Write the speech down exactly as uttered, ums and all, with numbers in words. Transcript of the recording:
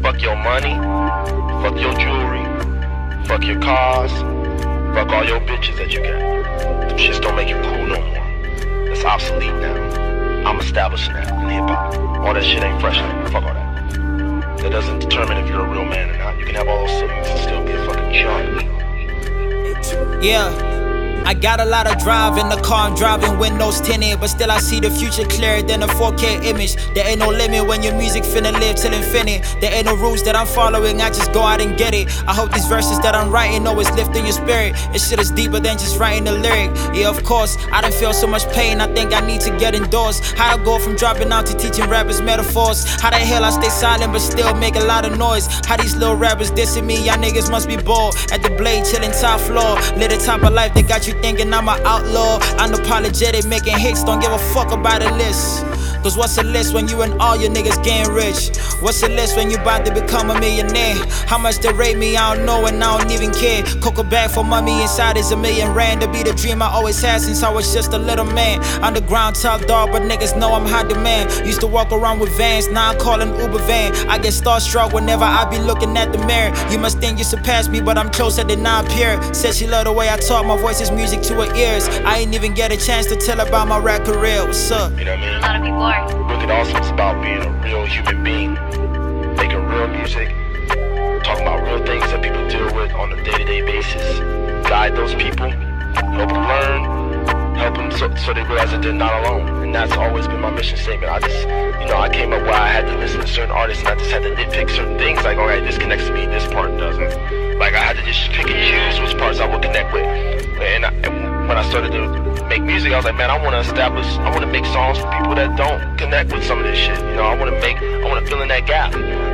Fuck your money, fuck your jewelry, fuck your cars, fuck all your bitches that you got. Them shits don't make you cool no more. It's obsolete now. I'm established now in hip-hop. All that shit ain't fresh anymore. Fuck all that. That doesn't determine if you're a real man or not. You can have all those things and still be a fucking chump. Yeah. I got a lot of drive in the car, I'm driving windows tinted, but still I see the future clearer than a four K image. There ain't no limit when your music finna live till infinite. There ain't no rules that I'm following, I just go out and get it. I hope these verses that I'm writing always lifting your spirit. This shit is deeper than just writing a lyric. Yeah, of course, I done feel so much pain, I think I need to get endorsed. How I go from dropping out to teaching rappers metaphors. How the hell I stay silent but still make a lot of noise. How these little rappers dissing me, y'all niggas must be bored. At the blade, chilling top floor. Live the type of life they got you thinking I'm an outlaw. Unapologetic, making hits, don't give a fuck about a list. Cause what's a list when you and all your niggas getting rich? What's a list when you about to become a millionaire? How much they rate me, I don't know and I don't even care. Cocoa bag for mommy inside is a million rand. To be the dream I always had since I was just a little man. Underground top dog, but niggas know I'm high demand. Used to walk around with vans, now I'm calling Uber van. I get starstruck whenever I be looking at the mirror. You must think you surpass me, but I'm closer than I appear. Said she love the way I talk, my voice is music to her ears. I ain't even get a chance to tell about my rap career. What's up? You know what I mean? A lot of people are. Wicked Awesome is about being a real human being, making real music, talking about real things that people deal with on a day-to-day basis, guide those people, help them learn, help them so, so they realize that they're not alone. And that's always been my mission statement. I just, you know, I came up where I had to listen to certain artists and I just had to nitpick certain things, like, alright, this connects to me, this part doesn't. Like, I had to just pick and choose which parts I would connect with. And, I, and when I started to make music, I was like, man, I want to establish, I want to make songs for people that don't connect with some of this shit. You know, I want to make, I want to fill in that gap.